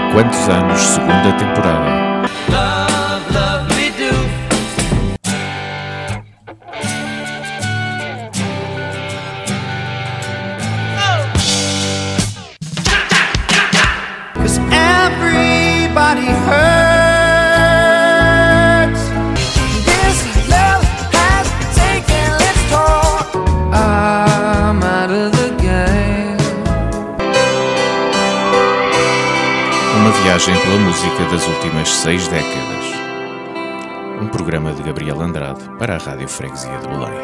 Quantos Anos, segunda temporada. Love, love me do. 'Cause everybody hurts. This love has taken its toll. I'm out of the game. Uma viagem pela música das últimas 6 décadas. Um programa de Gabriel Andrade para a Rádio Freguesia de Belém.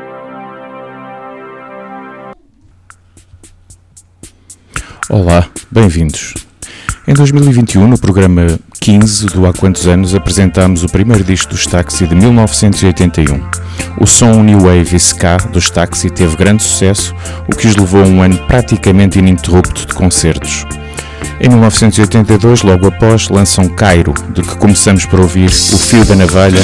Olá, bem-vindos. Em 2021, no programa 15 do Há Quantos Anos, apresentámos o primeiro disco dos Taxi de 1981. O som New Wave e Ska dos Taxi teve grande sucesso, o que os levou a um ano praticamente ininterrupto de concertos. Em 1982, logo após, lançam Cairo, de que começamos por ouvir O Fio da Navalha,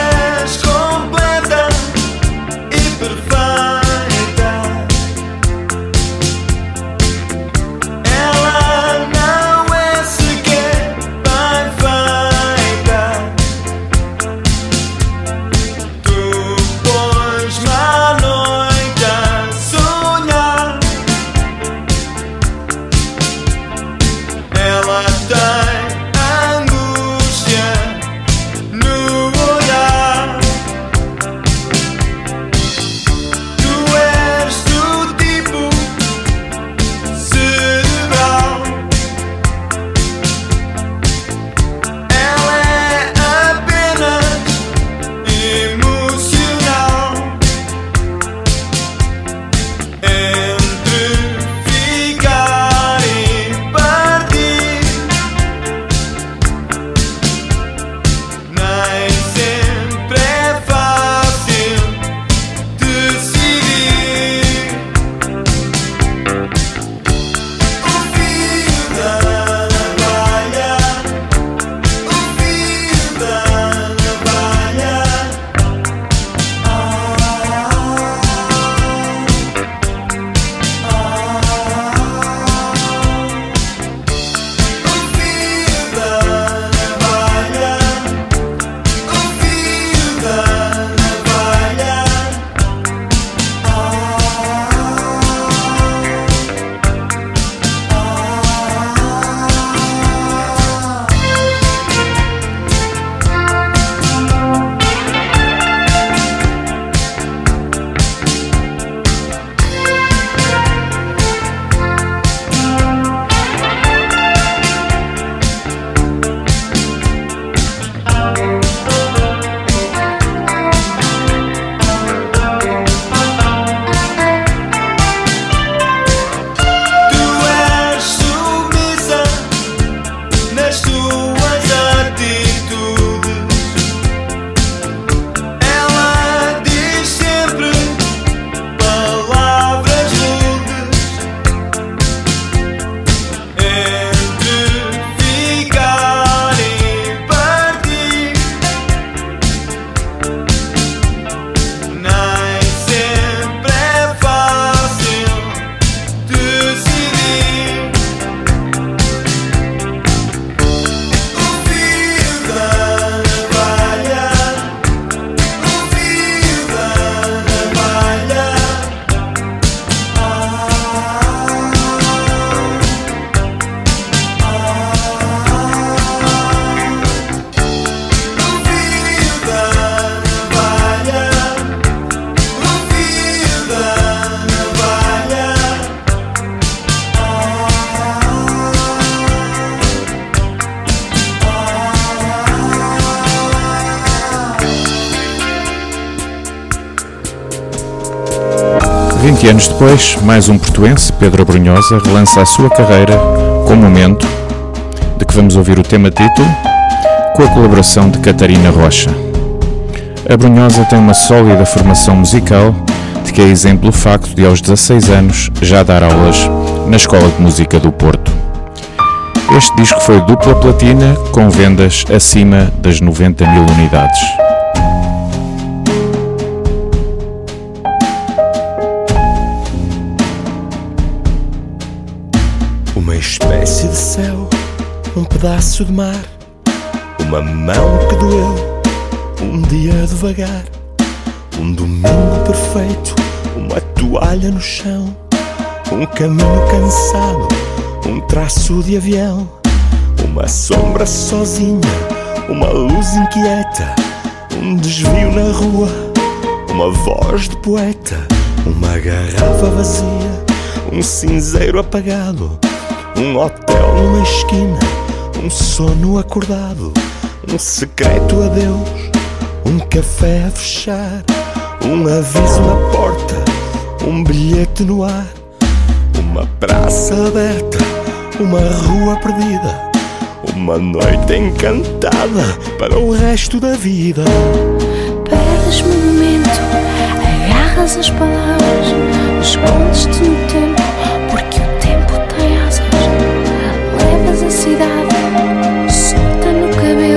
anos depois, mais um portuense, Pedro Abrunhosa, relança a sua carreira com o Momento, de que vamos ouvir o tema título, com a colaboração de Catarina Rocha. Abrunhosa tem uma sólida formação musical, de que é exemplo o facto de aos 16 anos já dar aulas na Escola de Música do Porto. Este disco foi dupla platina, com vendas acima das 90.000 unidades. Uma espécie de céu um pedaço de mar, uma mão que doeu, um dia devagar, um domingo perfeito, uma toalha no chão, um caminho cansado, um traço de avião, uma sombra sozinha, uma luz inquieta, um desvio na rua, uma voz de poeta, uma garrafa vazia, um cinzeiro apagado, um hotel numa esquina, um sono acordado, um secreto adeus, um café a fechar, um aviso na porta, um bilhete no ar, uma praça aberta, uma rua perdida, uma noite encantada para o resto da vida. Perdes-me um momento, agarras as palavras, escondes-te no tempo, porque o tempo tem asas. Levas a cidade, solta no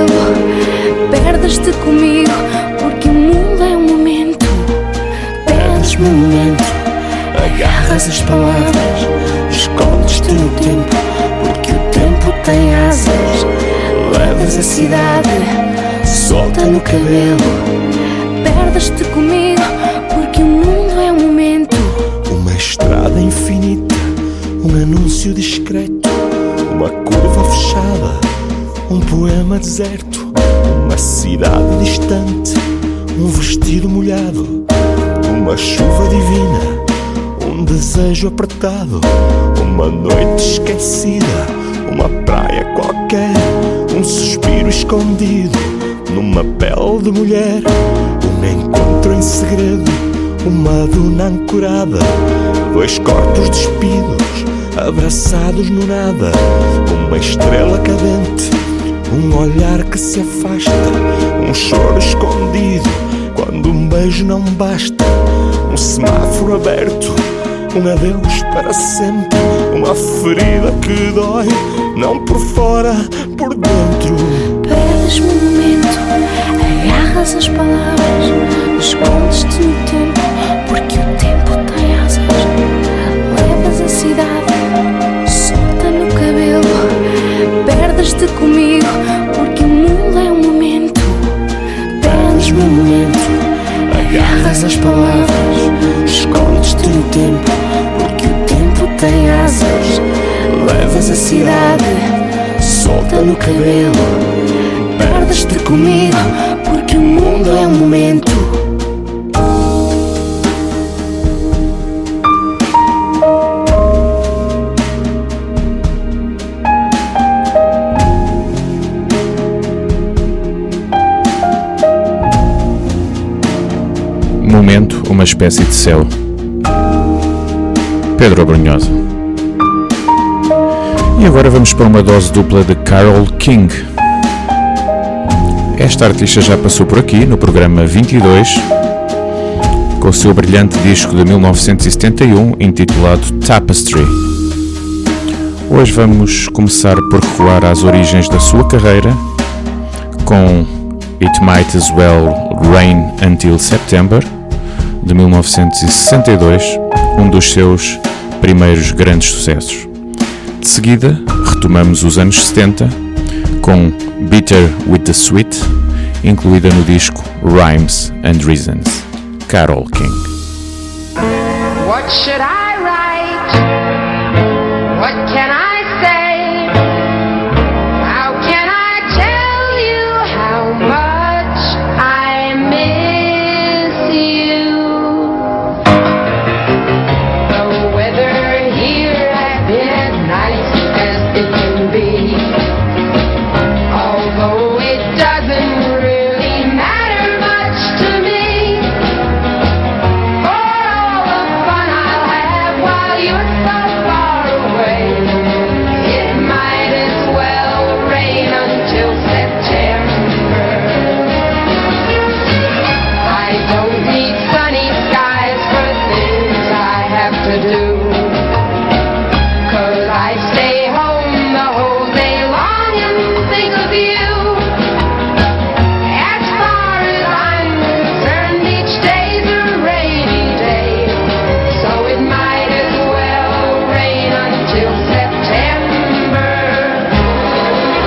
cabelo, perdes-te comigo, porque o mundo é um momento. Perdes-me um momento, agarras as palavras, escondes-te no tempo, porque o tempo tem asas. Levas a cidade, solta no cabelo, perdes-te comigo, porque o mundo é um momento. Uma estrada infinita, um anúncio discreto, uma curva fechada, um poema deserto, uma cidade distante, um vestido molhado, uma chuva divina, um desejo apertado, uma noite esquecida, uma praia qualquer, um suspiro escondido numa pele de mulher, um encontro em segredo, uma duna ancorada, dois corpos despidos, abraçados no nada, uma estrela cadente, um olhar que se afasta, um choro escondido, quando um beijo não basta, um semáforo aberto, um adeus para sempre, uma ferida que dói, não por fora, por dentro. Perdes-me um momento, agarras as palavras, escondes-te no tempo, porque o tempo tem asas. Levas a cidade, solta no cabelo, perdes-te comigo, porque o mundo é um momento. Perdes-me um momento, agarras as palavras, escondes-te no tempo, porque o tempo tem asas. Levas a cidade, solta no cabelo, perdes-te comigo, porque o mundo é um momento. Momento, uma espécie de céu. Pedro Abrunhosa. E agora vamos para uma dose dupla de Carole King. Esta artista já passou por aqui no programa 22 com o seu brilhante disco de 1971 intitulado Tapestry. Hoje vamos começar por recuar às origens da sua carreira com It Might As Well Rain Until September de 1962, um dos seus primeiros grandes sucessos. De seguida, retomamos os anos 70 com Bitter with the Sweet, incluída no disco Rhymes and Reasons. Carole King. What should I write? What can I say? How can I tell you how much I miss you? The weather here has been nice as it can be, although it doesn't really matter much to me. For all the fun I'll have while you're so far away, it might as well rain until September. I don't need sunny skies for things I have to do, 'cause I stay home the whole day long and think of you. As far as I'm concerned, each day's a rainy day, so it might as well rain until September.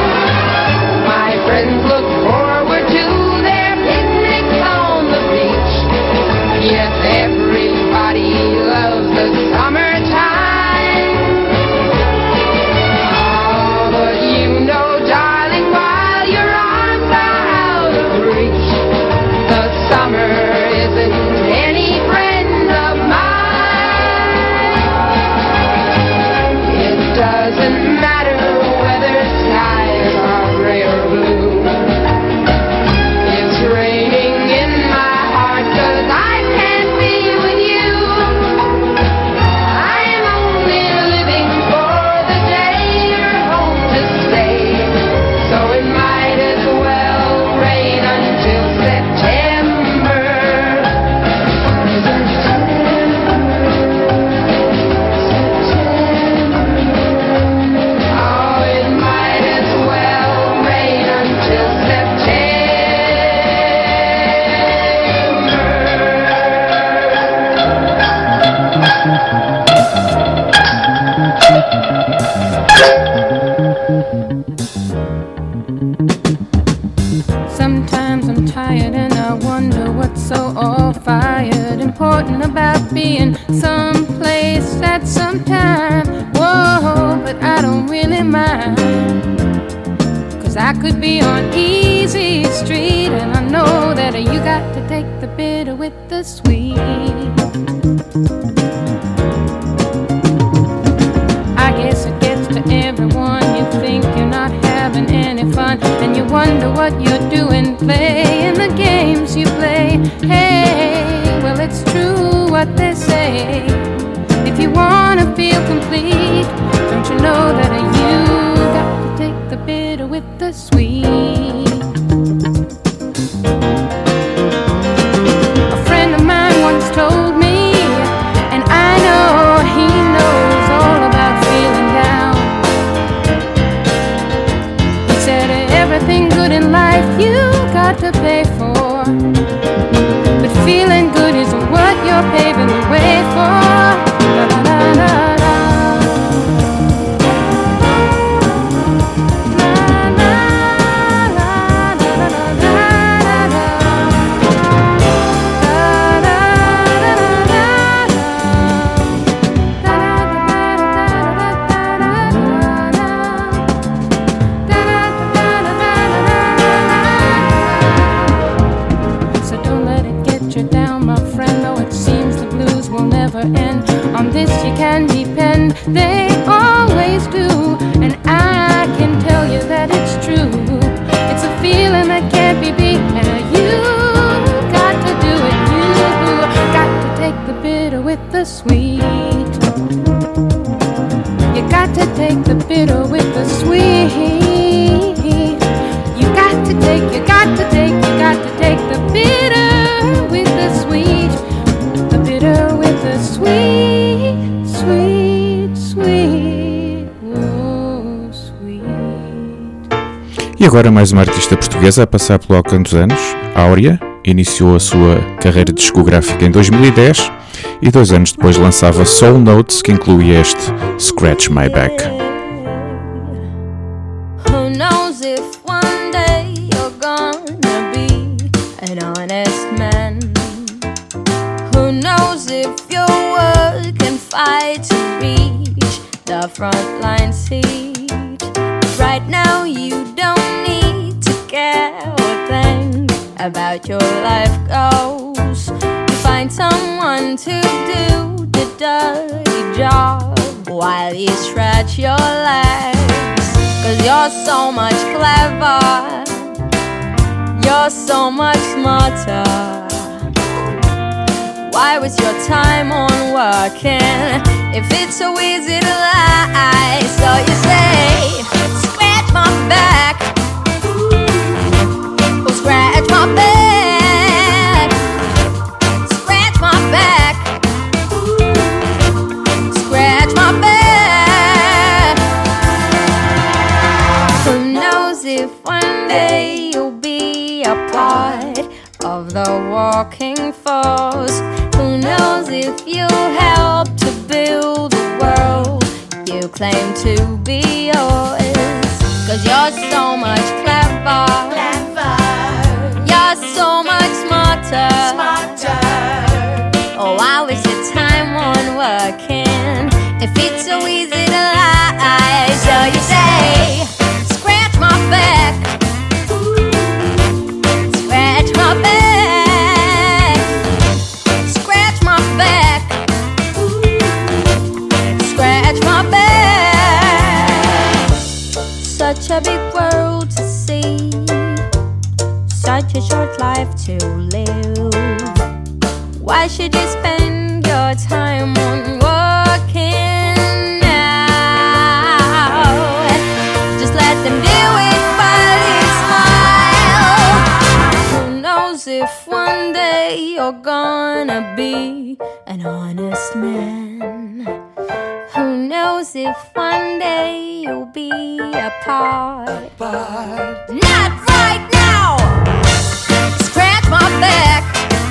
at some time. Whoa, but I don't really mind. 'Cause I could be on easy street, and I know that you got to take the bitter with the sweet. I guess it gets to everyone. You think you're not having any fun, and you wonder what you're doing, playing the games you play. Hey, well, it's true what they say. If you wanna feel complete, don't you know that you got to take the bitter with the sweet. A friend of mine once told me, and I know he knows all about feeling down. He said everything good in life you got to pay for, but feeling good isn't what you're paving the way for. La, la, la, la, la. End. On this you can depend, they always do, and I can tell you that it's true. It's a feeling that can't be beat, and you got to do it. You got to take the bitter with the sweet. You got to take the bitter with the sweet. You got to take the bitter with the sweet. The bitter with the sweet, sweet, sweet, oh, sweet. E agora mais uma artista portuguesa a passar pelo Alcantos Anos, Áurea. Iniciou a sua carreira discográfica em 2010 e 2 anos depois lançava Soul Notes, que incluía este Scratch My Back. Who knows if one day you're gonna be an honest man? Who knows if your work can fight to reach the frontline seat? Right now you don't need to care or think about your life goals. You find someone to do the dirty job while you stretch your legs. 'Cause you're so much clever, you're so much smarter. Why waste your time on working if it's so easy to lie? So you say, scratch my back, oh, scratch my back, scratch my back, scratch my back. Who knows if one day you'll be a part of the working force? Who knows if you'll help to build a world you claim to be yours? 'Cause you're so much clever, you're so much smarter. Oh, I waste your time on working if it's so easy to lie. So you say, scratch my back, scratch my back, scratch my back, scratch my back. Such a big world to see, such a short life to live. Why should you spend your time on working now? Just let them do it while you smile. Who knows if one day you're gonna be an honest man? Who knows if one day you'll be a part? Not right now! Scratch my back,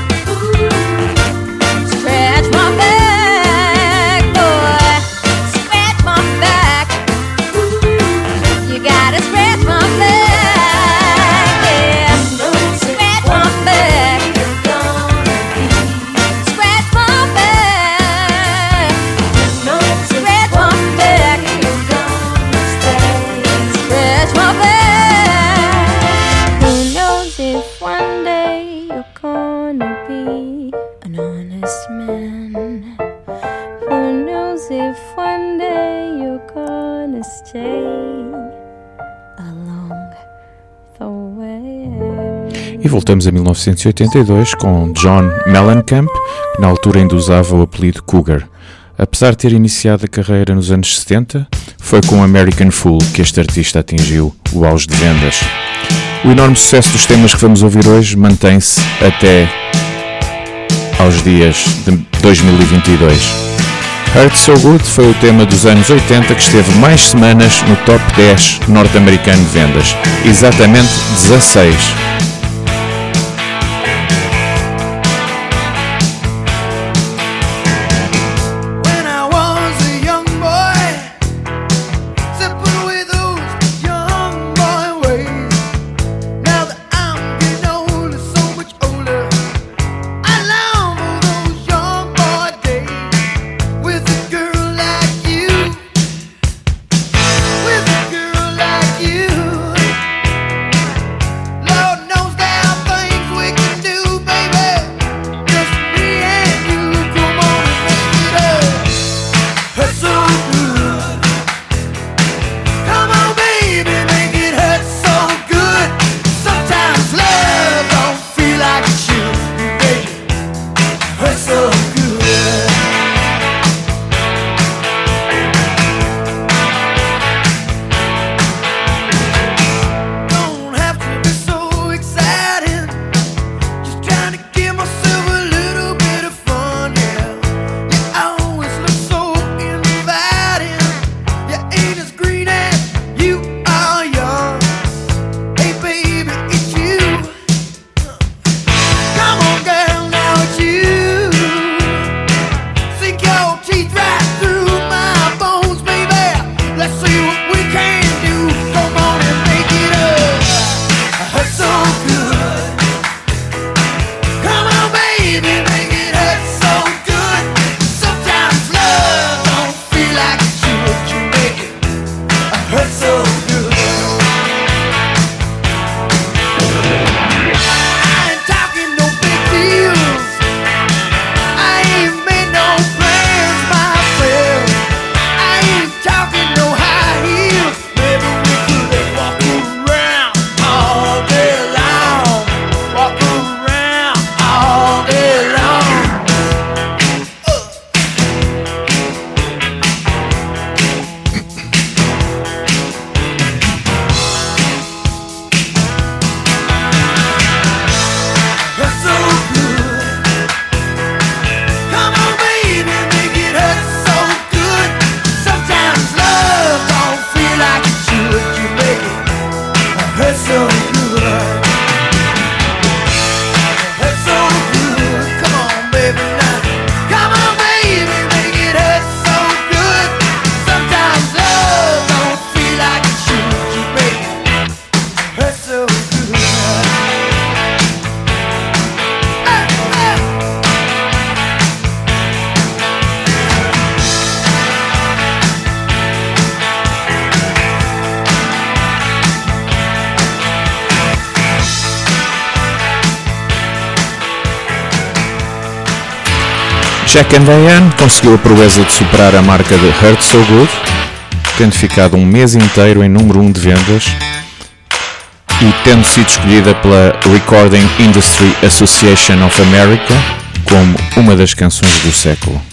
scratch my back, boy, scratch my back. You gotta scratch my back, yeah. Scratch my back, scratch my back. if one day you're gonna stay along the way. E voltamos a 1982 com John Mellencamp, que na altura ainda usava o apelido Cougar. Apesar de ter iniciado a carreira nos anos 70, foi com American Fool que este artista atingiu o auge de vendas. O enorme sucesso dos temas que vamos ouvir hoje mantém-se até aos dias de 2022. Hurt So Good foi o tema dos anos 80 que esteve mais semanas no top 10 norte-americano de vendas, exatamente 16. When I was a young boy, zipping with those young boy ways. Now that I'm getting older, so much older, I long for those young boy days with a girl like you, with a girl like you. Lord knows there are things we can do, baby, just me and you. Come on and make it up. Hurt so good. Come on, baby, make it hurt so good. Sometimes love don't feel like it should, baby. Hurt so good. Don't have to be so exciting. Just trying to give myself a little bit of fun, yeah. You always look so inviting. You ain't as green as you are young. Hey baby, it's you. Come on girl, now it's you. Sink your teeth right through my bones, baby. Let's see what we can do. Come on and make it up. Hurt so good. Come on, baby, make it hurt so good. Sometimes love don't feel like it should. You make it hurt so good. I ain't talking no big deals. I ain't made no plans myself. I ain't talking no high heels. Maybe we could walk around all day long. Walk around all day long. Hurt so good. Come on, baby, make it hurt so good. Sometimes love don't feel like it should. You make it hurt so good. Hurt so good. Come on, baby, now. Come on, baby, make it hurt so good. Sometimes love don't feel like it should. You make it hurt so good. Jack and Diane conseguiu a proeza de superar a marca de Hurt So Good, tendo ficado um mês inteiro em número 1 de vendas e tendo sido escolhida pela Recording Industry Association of America como uma das canções do século.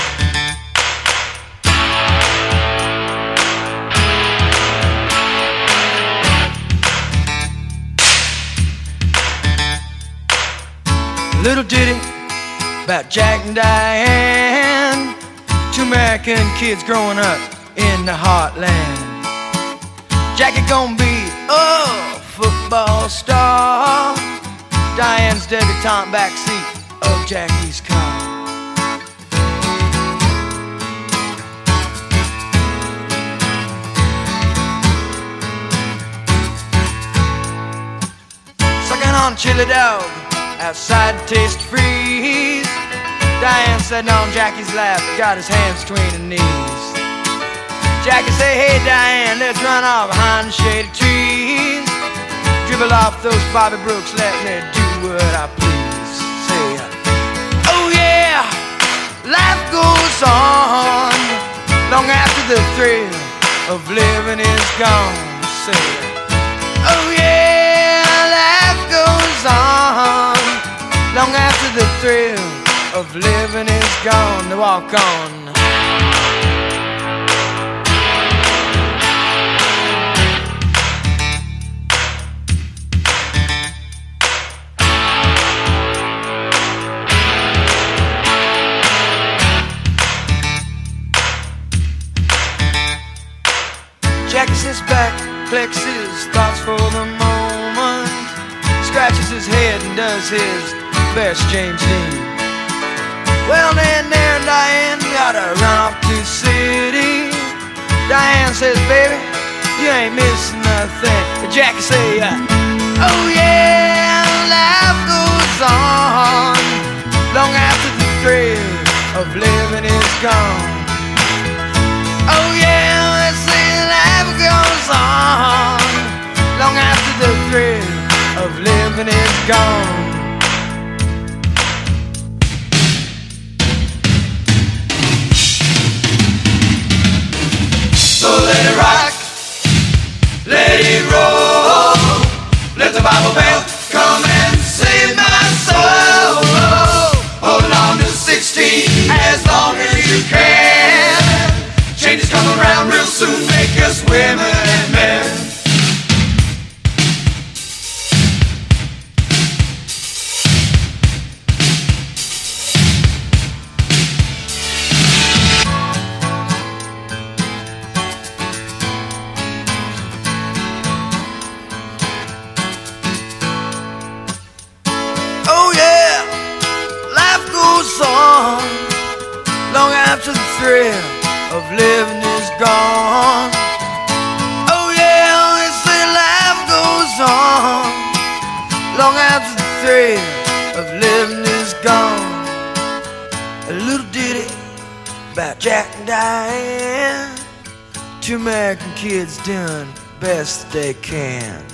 Little ditty about Jack and Diane, two American kids growing up in the heartland. Jackie gonna be a football star. Diane's debutante backseat of Jackie's car. Sucking on chili dog outside Taste Freeze. Diane sitting on Jackie's lap, got his hands between her knees. Jackie say, hey Diane, let's run off behind the shady trees. Dribble off those Bobby Brooks, let me do what I please. Say, oh yeah, life goes on. long after the thrill of living is gone. Say, oh yeah, life goes on, long after the thrill of living is gone. To walk on. Jacks his back, collects his thoughts for the moment, scratches his head and does his best James Dean. Well then there Diane gotta run off to the city. Diane says, baby, you ain't missing nothing. Jack say, oh yeah, life goes on, long after the thrill of living is gone. Oh yeah, let's say life goes on, long after the thrill of living is gone. So let it rock, let it roll, let the Bible belt come and save my soul. Hold on to 16 as long as you can. Changes come around real soon, make us women and men. Oh yeah, life goes on, long after the thrill of living is gone. Oh yeah, they say life goes on, long after the thrill of living is gone. A little ditty about Jack and Diane, two American kids doing best they can.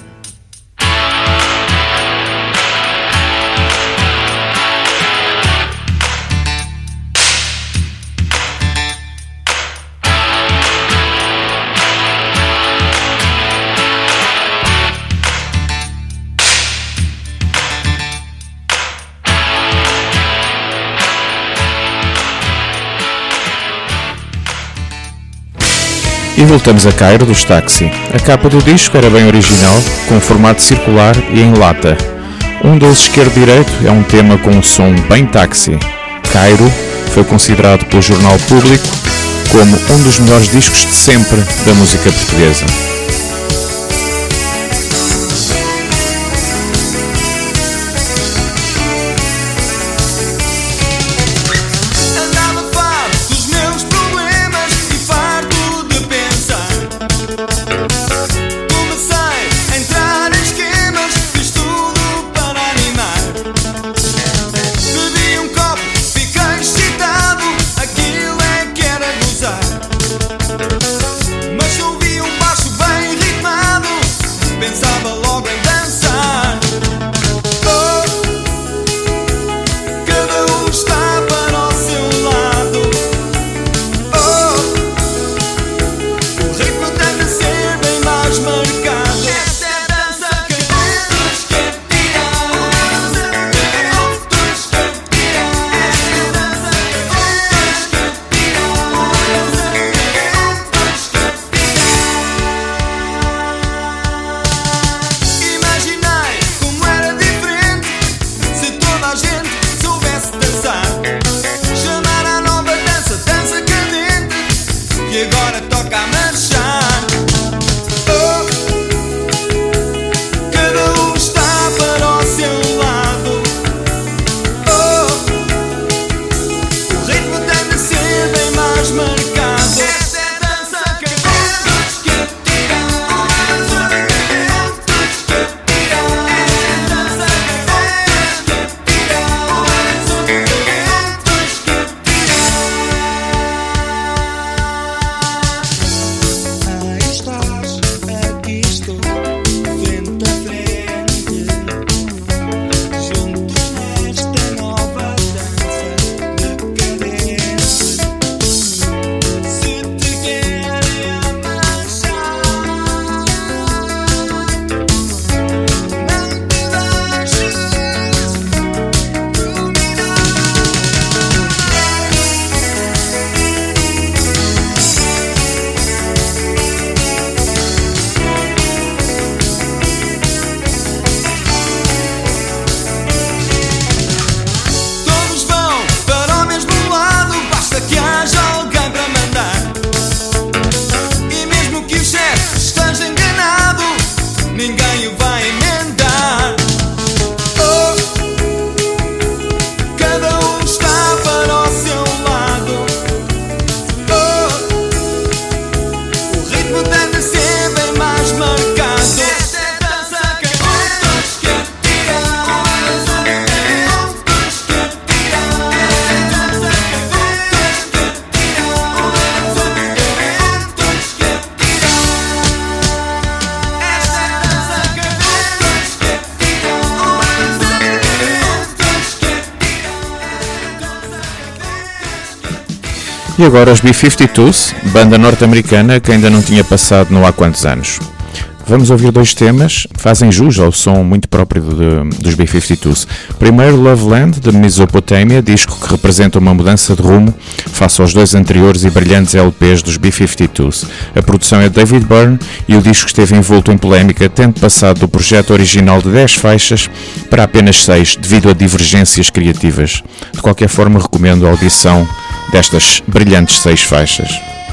E voltamos a Cairo dos Táxi. A capa do disco era bem original, com formato circular e em lata. Um deles esquerdo-direito é um tema com um som bem táxi. Cairo foi considerado pelo Jornal Público como um dos melhores discos de sempre da música portuguesa. Mas ouvi um baixo bem ritmado, pensava logo em dançar. Oh, cada um está para o seu lado. Oh, o ritmo deve ser bem mais marcado. Esta é a dança que todos querem tirar. Todos querem tirar. Esta é a dança que todos querem Imaginei como era diferente se toda a gente soubesse dançar. Chamar a nova dança, dança cadente, e agora toca a marchar. Oh, cada um está para o seu lado. Oh, o ritmo deve ser bem mais marcado. Esta é a dança que todos querem tirar. E agora os B-52s, banda norte-americana que ainda não tinha passado não há quantos anos. Vamos ouvir dois temas que fazem jus ao som muito próprio dos B-52s. Primeiro, Loveland, de Mesopotâmia, disco que representa uma mudança de rumo face aos dois anteriores e brilhantes LPs dos B-52s. A produção é de David Byrne e o disco esteve envolto em polémica, tendo passado do projeto original de 10 faixas para apenas 6, devido a divergências criativas. De qualquer forma, recomendo a audição destas brilhantes 6 faixas.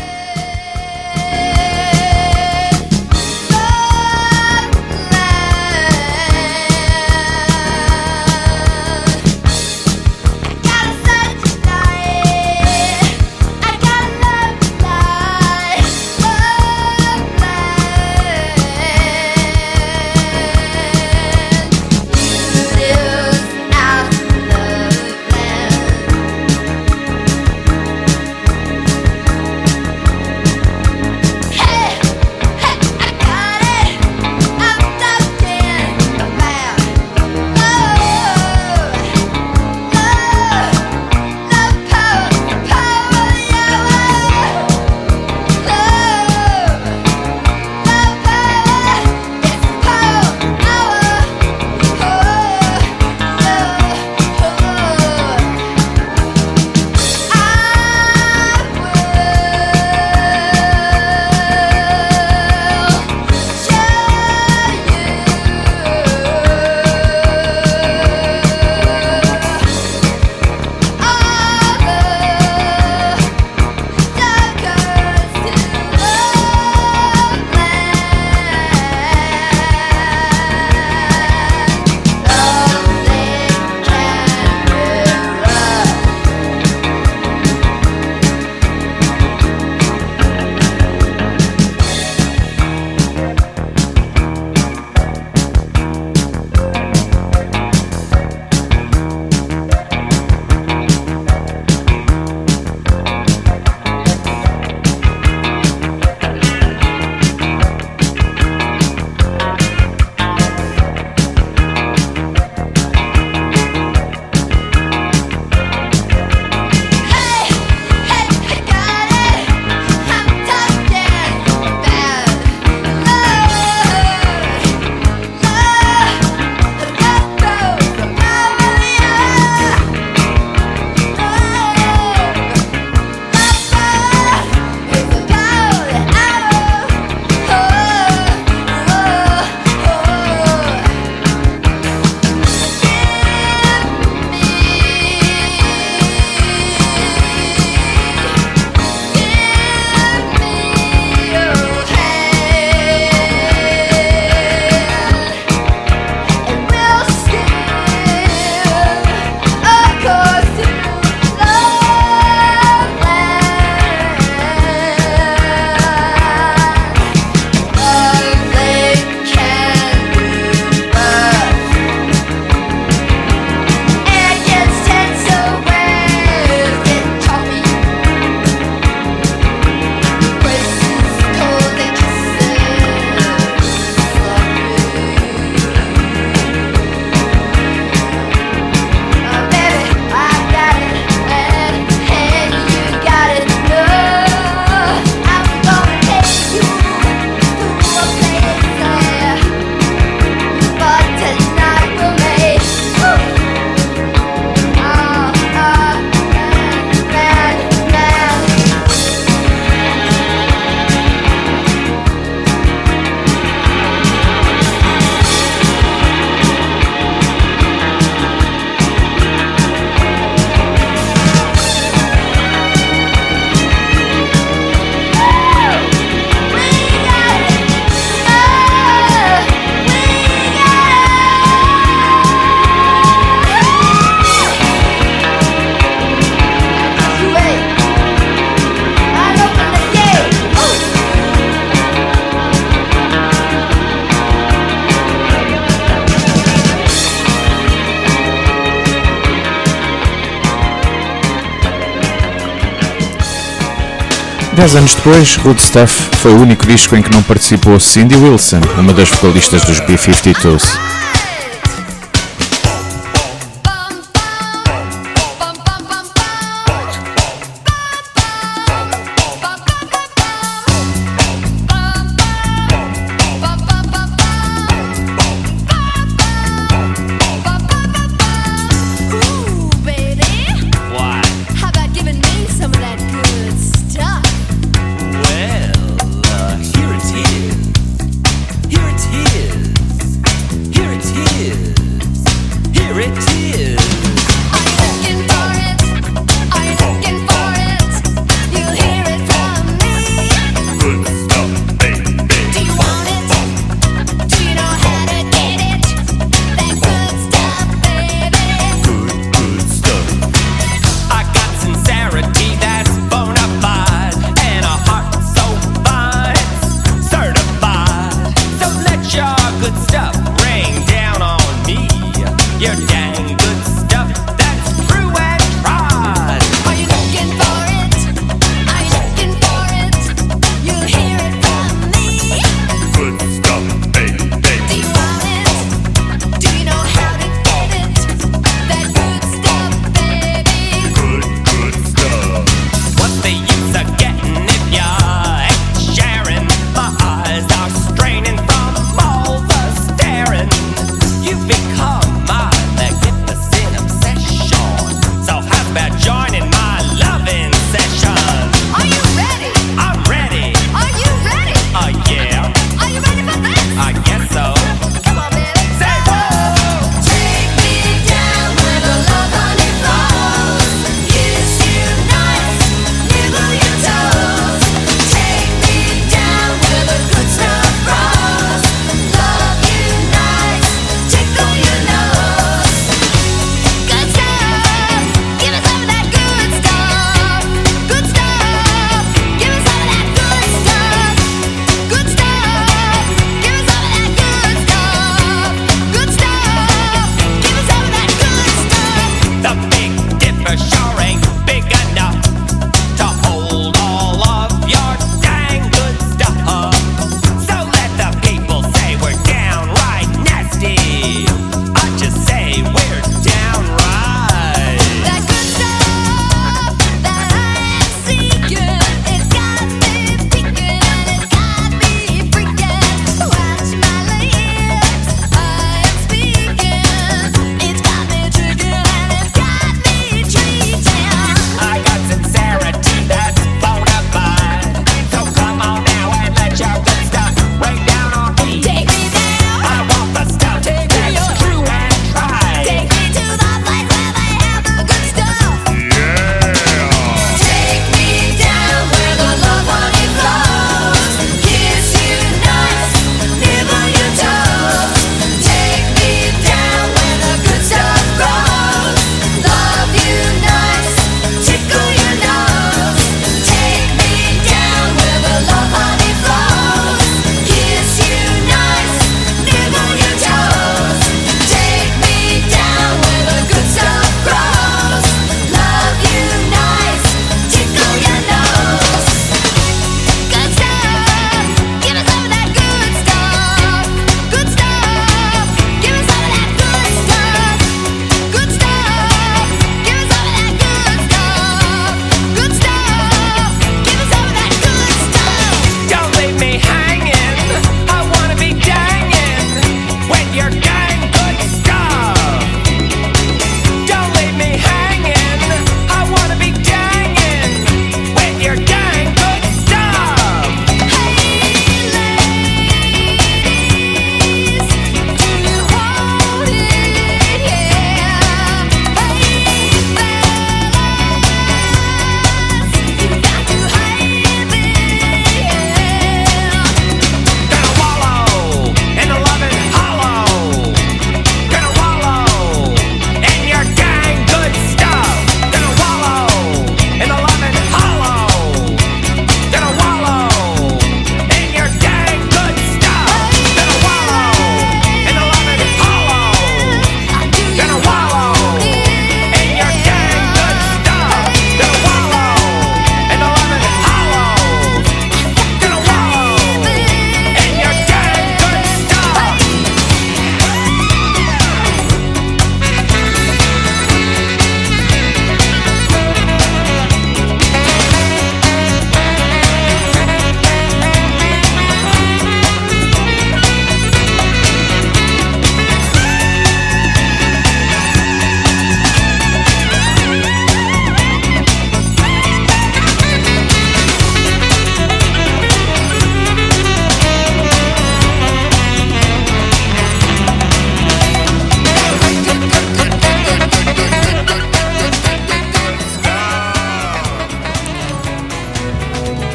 Dez anos depois, Good Stuff foi o único disco em que não participou Cindy Wilson, uma das vocalistas dos B-52s.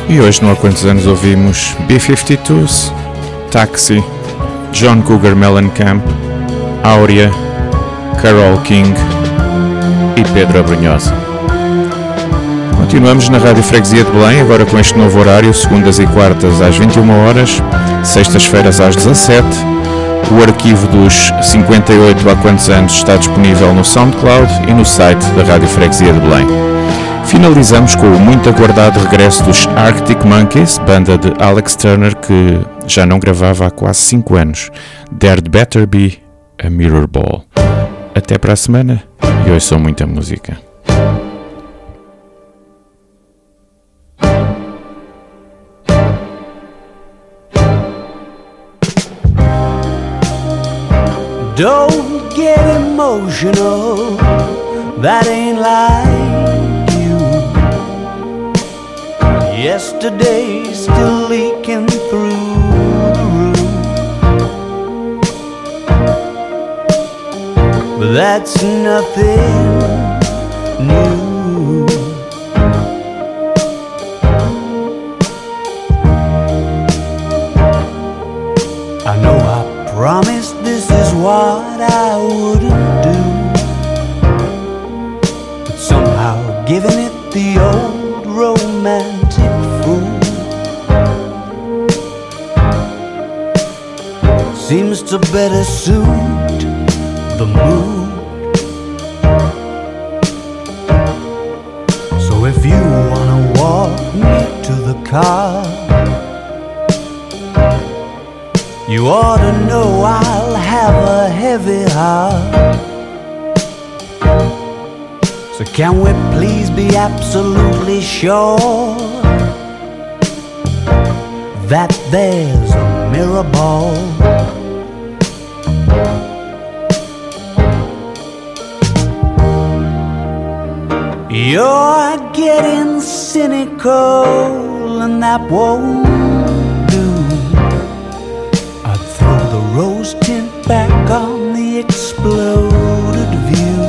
E hoje, não há quantos anos, ouvimos B-52s, Taxi, John Cougar Mellencamp, Áurea, Carole King e Pedro Abrunhosa. Continuamos na Rádio Freguesia de Belém, agora com este novo horário, segundas e quartas às 21 horas, sextas-feiras às 17. O arquivo dos 58 há quantos anos está disponível no SoundCloud e no site da Rádio Freguesia de Belém. Finalizamos com o muito aguardado regresso dos Arctic Monkeys, banda de Alex Turner que já não gravava há quase 5 anos. There'd Better Be a Mirror Ball. Até para a semana e ouçam muita música. Don't get emotional, that ain't like you. Yesterday's still leaking through the roof, but that's nothing new. I know I promised this is what I wouldn't do, but somehow giving it the old romantic fool seems to better suit the mood. So if you wanna walk me to the car, you ought to know I'll have a heavy heart. So can we please be absolutely sure that there's a mirror ball? You're getting cynical and that won't do. I'd throw the rose tint back on the exploded view.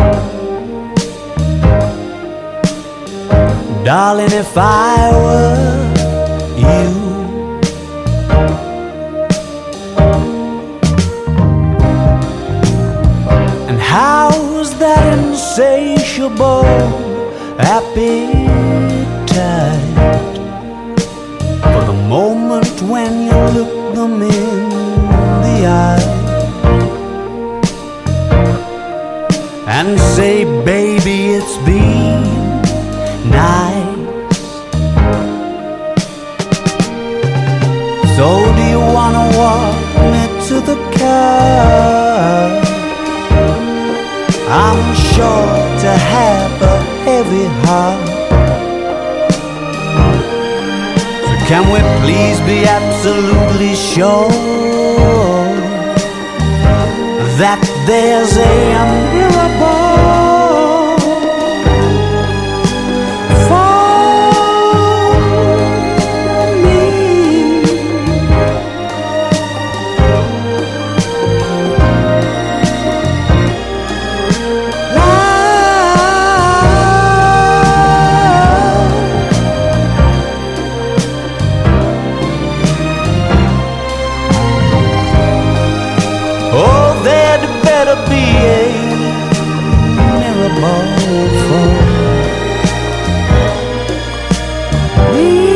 Darling, if I were you, and how's that insatiable appetite for the moment when you look them in the eye and say, baby, it's been nice. So do you wanna walk me to the car? I'm sure to have a heavy heart. So can we please be absolutely sure that there's a mirror ball for me? Oh, there'd better be a mirror ball for me.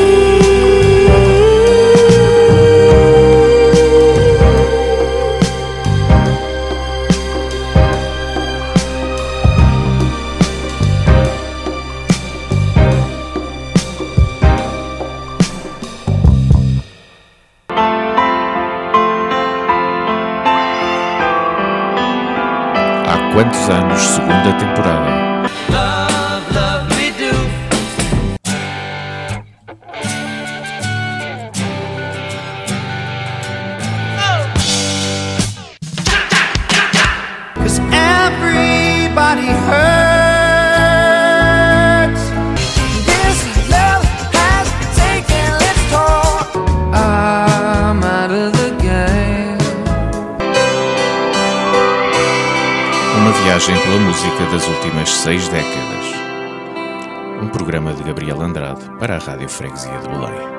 Há quantos anos, segunda temporada. Love, love me do. 'Cause everybody hurts. This love has taken its toll. I'm out of the game. Uma viagem pela música das últimas 6 décadas. um programa de Gabriel Andrade para a Rádio Freguesia de Belém.